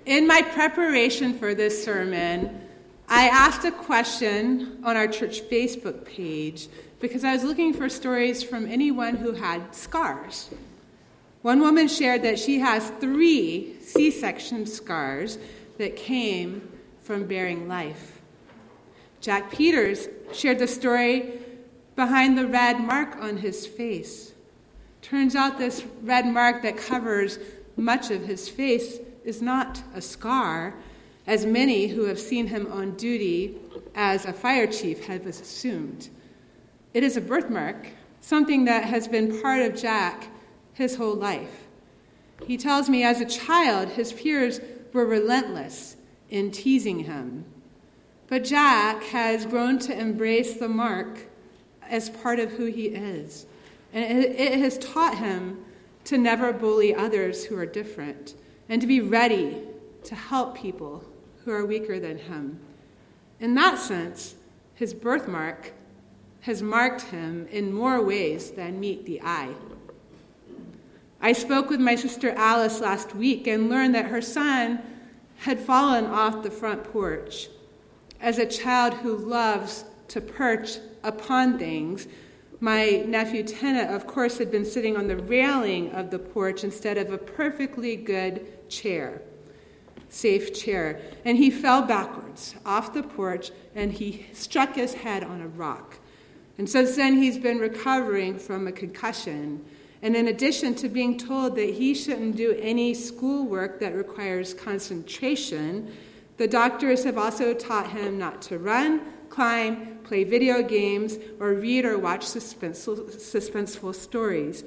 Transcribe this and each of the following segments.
In my preparation for this sermon, I asked a question on our church Facebook page because I was looking for stories from anyone who had scars. One woman shared that she has 3 C-section scars that came from bearing life. Jack Peters shared the story behind the red mark on his face. Turns out this red mark that covers much of his face is not a scar, as many who have seen him on duty as a fire chief have assumed. It is a birthmark, something that has been part of Jack his whole life. He tells me as a child, his peers were relentless in teasing him. But Jack has grown to embrace the mark as part of who he is. And it has taught him to never bully others who are different and to be ready to help people who are weaker than him. In that sense, his birthmark has marked him in more ways than meet the eye. I spoke with my sister Alice last week and learned that her son had fallen off the front porch. As a child who loves to perch upon things, my nephew Tennant, of course, had been sitting on the railing of the porch instead of a perfectly good chair, safe chair. And he fell backwards off the porch, and he struck his head on a rock. And since then, he's been recovering from a concussion. And in addition to being told that he shouldn't do any schoolwork that requires concentration, the doctors have also taught him not to run, climb, play video games, or read or watch suspenseful stories.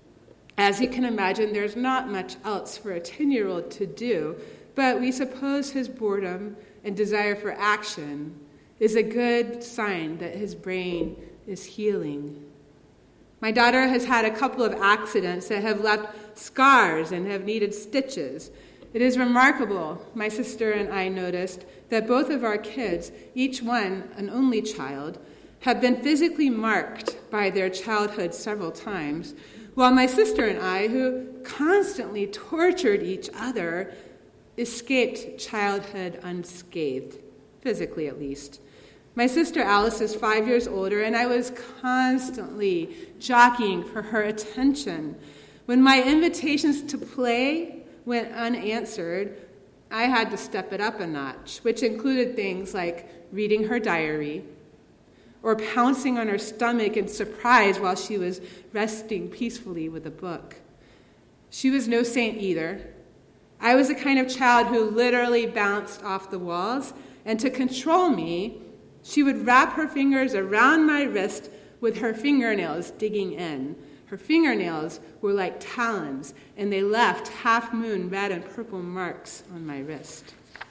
As you can imagine, there's not much else for a 10-year-old to do, but we suppose his boredom and desire for action is a good sign that his brain is healing. My daughter has had a couple of accidents that have left scars and have needed stitches. It is remarkable, my sister and I noticed, that both of our kids, each one an only child, have been physically marked by their childhood several times, while my sister and I, who constantly tortured each other, escaped childhood unscathed, physically at least. My sister Alice is 5 years older, and I was constantly jockeying for her attention. When my invitations to play went unanswered, I had to step it up a notch, which included things like reading her diary or pouncing on her stomach in surprise while she was resting peacefully with a book. She was no saint either. I was the kind of child who literally bounced off the walls, and to control me, she would wrap her fingers around my wrist with her fingernails digging in. Her fingernails were like talons, and they left half-moon red and purple marks on my wrist.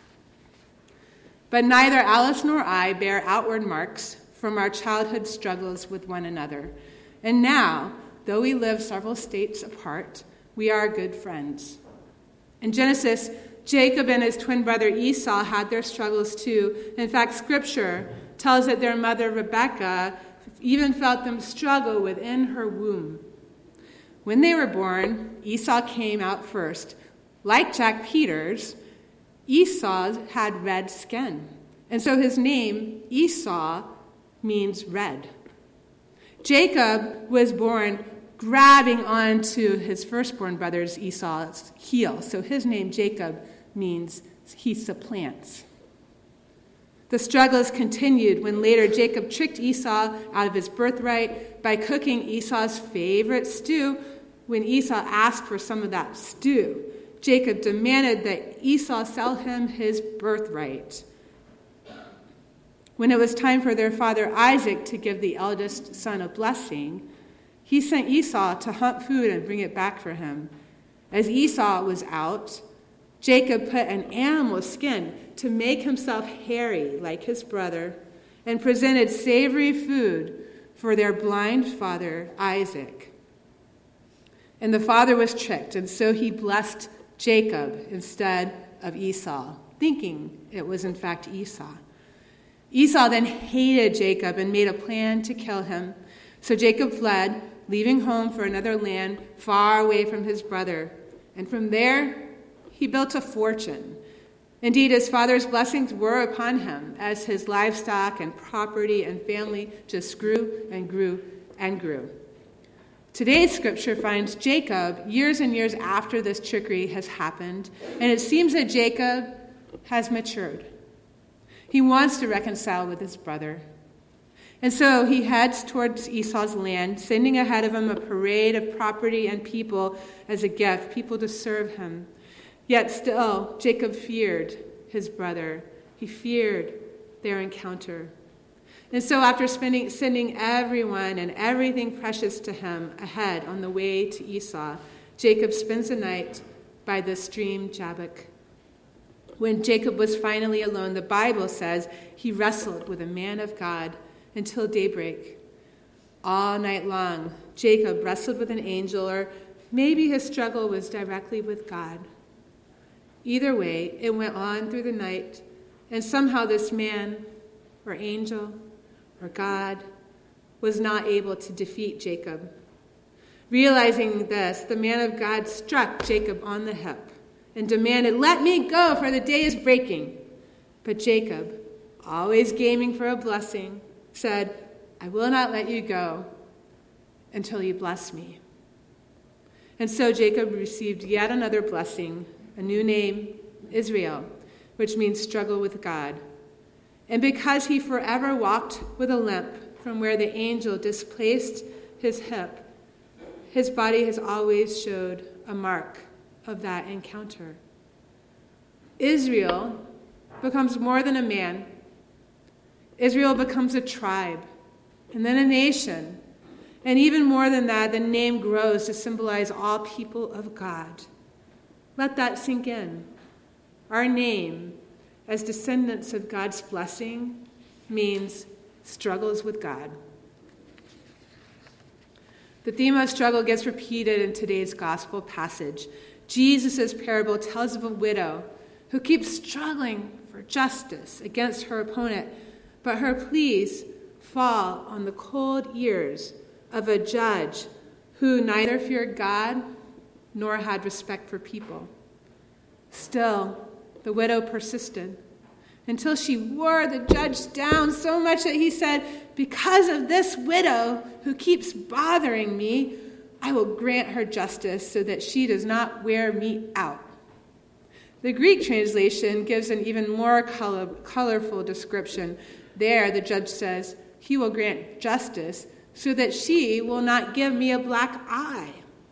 But neither Alice nor I bear outward marks from our childhood struggles with one another. And now, though we live several states apart, we are good friends. In Genesis, Jacob and his twin brother Esau had their struggles too. In fact, Scripture tells that their mother Rebekah even felt them struggle within her womb. When they were born, Esau came out first. Like Jack Peters, Esau had red skin, and so his name, Esau, means red. Jacob was born grabbing onto his firstborn brother's Esau's heel, so his name, Jacob, means he supplants. The struggles continued when later Jacob tricked Esau out of his birthright by cooking Esau's favorite stew. When Esau asked for some of that stew, Jacob demanded that Esau sell him his birthright. When it was time for their father Isaac to give the eldest son a blessing, he sent Esau to hunt food and bring it back for him. As Esau was out, Jacob put an animal skin to make himself hairy like his brother and presented savory food for their blind father Isaac. And the father was tricked, and so he blessed Jacob instead of Esau, thinking it was in fact Esau. Esau then hated Jacob and made a plan to kill him. So Jacob fled, leaving home for another land far away from his brother. And from there, he built a fortune, Indeed, his father's blessings were upon him as his livestock and property and family just grew and grew and grew. Today's scripture finds Jacob years and years after this trickery has happened, and it seems that Jacob has matured. He wants to reconcile with his brother. And so he heads towards Esau's land, sending ahead of him a parade of property and people as a gift, people to serve him. Yet still, Jacob feared his brother. He feared their encounter. And so after sending everyone and everything precious to him ahead on the way to Esau, Jacob spends the night by the stream Jabbok. When Jacob was finally alone, the Bible says he wrestled with a man of God until daybreak. All night long, Jacob wrestled with an angel, or maybe his struggle was directly with God. Either way, it went on through the night, and somehow this man, or angel, or God, was not able to defeat Jacob. Realizing this, the man of God struck Jacob on the hip and demanded, "Let me go, for the day is breaking." But Jacob, always gaming for a blessing, said, "I will not let you go until you bless me." And so Jacob received yet another blessing, a new name, Israel, which means struggle with God. And because he forever walked with a limp from where the angel displaced his hip, his body has always showed a mark of that encounter. Israel becomes more than a man. Israel becomes a tribe, and then a nation. And even more than that, the name grows to symbolize all people of God. Let that sink in. Our name, as descendants of God's blessing, means struggles with God. The theme of struggle gets repeated in today's gospel passage. Jesus' parable tells of a widow who keeps struggling for justice against her opponent, but her pleas fall on the cold ears of a judge who neither feared God nor had respect for people. Still, the widow persisted until she wore the judge down so much that he said, "Because of this widow who keeps bothering me, I will grant her justice so that she does not wear me out." The Greek translation gives an even more colorful description. There, the judge says, "He will grant justice so that she will not give me a black eye."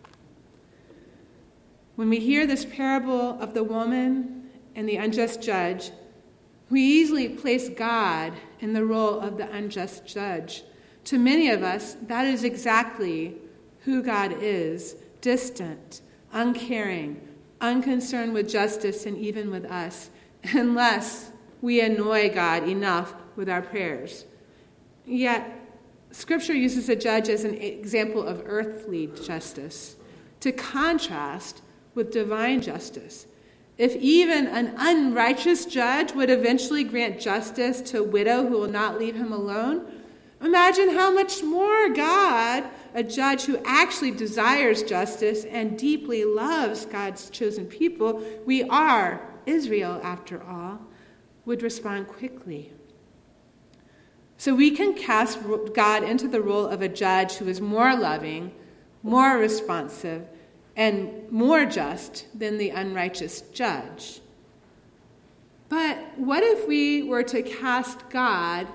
When we hear this parable of the woman and the unjust judge, we easily place God in the role of the unjust judge. To many of us, that is exactly who God is: distant, uncaring, unconcerned with justice and even with us, unless we annoy God enough with our prayers. Yet, Scripture uses a judge as an example of earthly justice to contrast with divine justice. If even an unrighteous judge would eventually grant justice to a widow who will not leave him alone, imagine how much more God, a judge who actually desires justice and deeply loves God's chosen people, we are Israel after all, would respond quickly. So we can cast God into the role of a judge who is more loving, more responsive, and more just than the unrighteous judge. But what if we were to cast God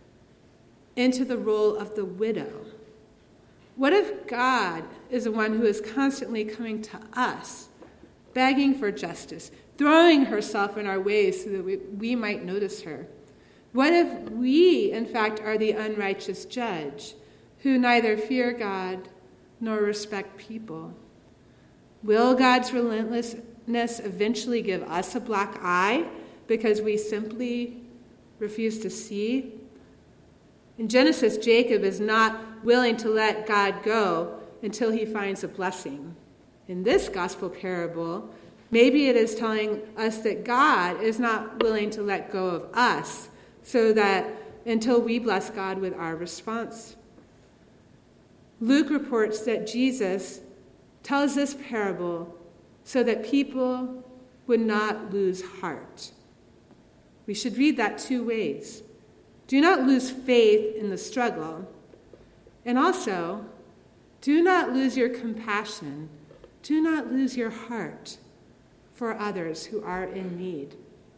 into the role of the widow? What if God is the one who is constantly coming to us, begging for justice, throwing herself in our ways so that we might notice her? What if we, in fact, are the unrighteous judge who neither fear God nor respect people? Will God's relentlessness eventually give us a black eye because we simply refuse to see? In Genesis, Jacob is not willing to let God go until he finds a blessing. In this gospel parable, maybe it is telling us that God is not willing to let go of us so that until we bless God with our response. Luke reports that Jesus tells this parable so that people would not lose heart. We should read that two ways. Do not lose faith in the struggle. And also, do not lose your compassion. Do not lose your heart for others who are in need.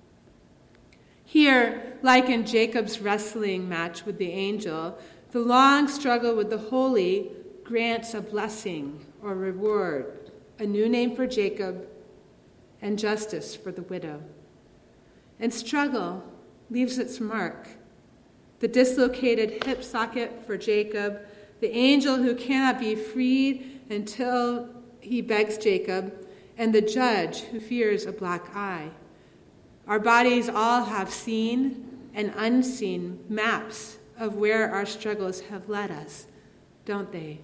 Here, like in Jacob's wrestling match with the angel, the long struggle with the holy grants a blessing or reward, a new name for Jacob, and justice for the widow. And struggle leaves its mark. The dislocated hip socket for Jacob, the angel who cannot be freed until he begs Jacob, and the judge who fears a black eye. Our bodies all have seen and unseen maps of where our struggles have led us, don't they?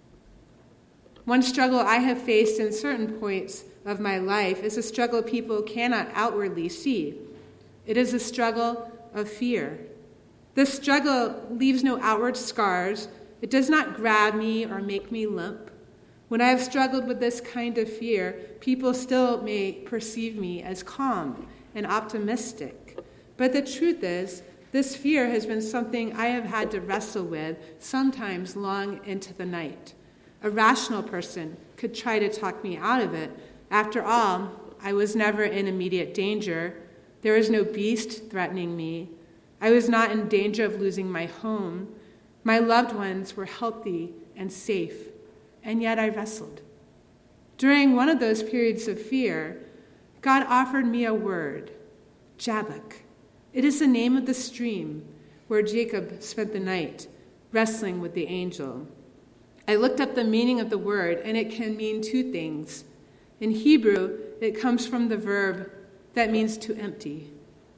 One struggle I have faced in certain points of my life is a struggle people cannot outwardly see. It is a struggle of fear. This struggle leaves no outward scars. It does not grab me or make me limp. When I have struggled with this kind of fear, people still may perceive me as calm and optimistic. But the truth is, this fear has been something I have had to wrestle with, sometimes long into the night. A rational person could try to talk me out of it. After all, I was never in immediate danger. There was no beast threatening me. I was not in danger of losing my home. My loved ones were healthy and safe, and yet I wrestled. During one of those periods of fear, God offered me a word, Jabbok. It is the name of the stream where Jacob spent the night wrestling with the angel. I looked up the meaning of the word, and it can mean two things. In Hebrew, it comes from the verb that means to empty.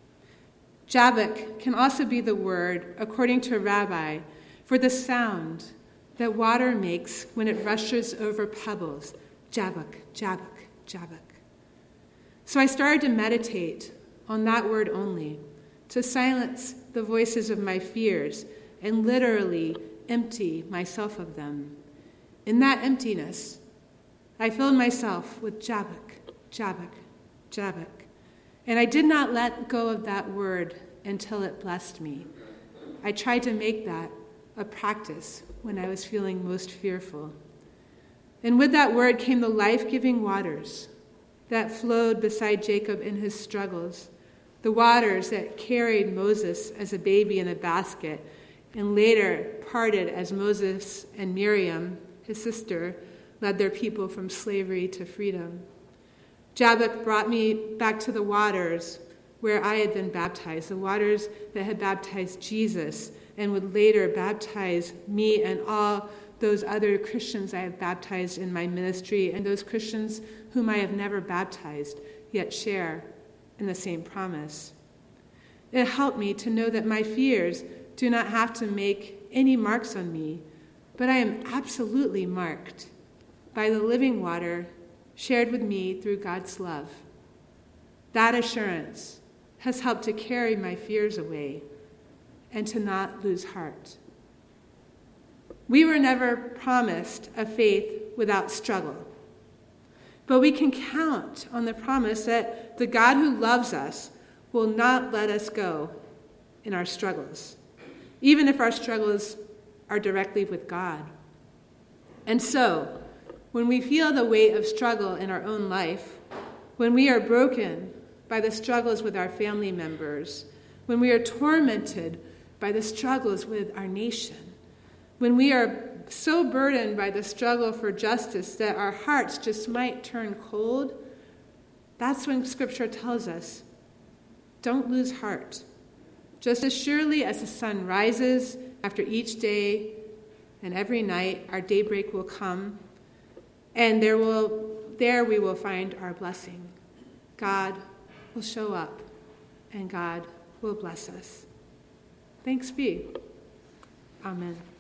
Jabbok can also be the word, according to a rabbi, for the sound that water makes when it rushes over pebbles. Jabbok, Jabbok, Jabbok. So I started to meditate on that word only, to silence the voices of my fears and literally empty myself of them. In that emptiness, I filled myself with Jabbok, Jabbok, Jabbok. And I did not let go of that word until it blessed me. I tried to make that a practice when I was feeling most fearful. And with that word came the life-giving waters that flowed beside Jacob in his struggles, the waters that carried Moses as a baby in a basket and later parted as Moses and Miriam, his sister, led their people from slavery to freedom. Jabbok brought me back to the waters where I had been baptized, the waters that had baptized Jesus and would later baptize me and all those other Christians I have baptized in my ministry and those Christians whom I have never baptized yet share in the same promise. It helped me to know that my fears do not have to make any marks on me, but I am absolutely marked by the living water shared with me through God's love. That assurance has helped to carry my fears away and to not lose heart. We were never promised a faith without struggle, but we can count on the promise that the God who loves us will not let us go in our struggles, even if our struggles are directly with God. And so, when we feel the weight of struggle in our own life, when we are broken by the struggles with our family members, when we are tormented by the struggles with our nation, when we are so burdened by the struggle for justice that our hearts just might turn cold, that's when Scripture tells us, don't lose heart. Just as surely as the sun rises after each day and every night, our daybreak will come, and there we will find our blessing. God will show up, and God will bless us. Thanks be. Amen.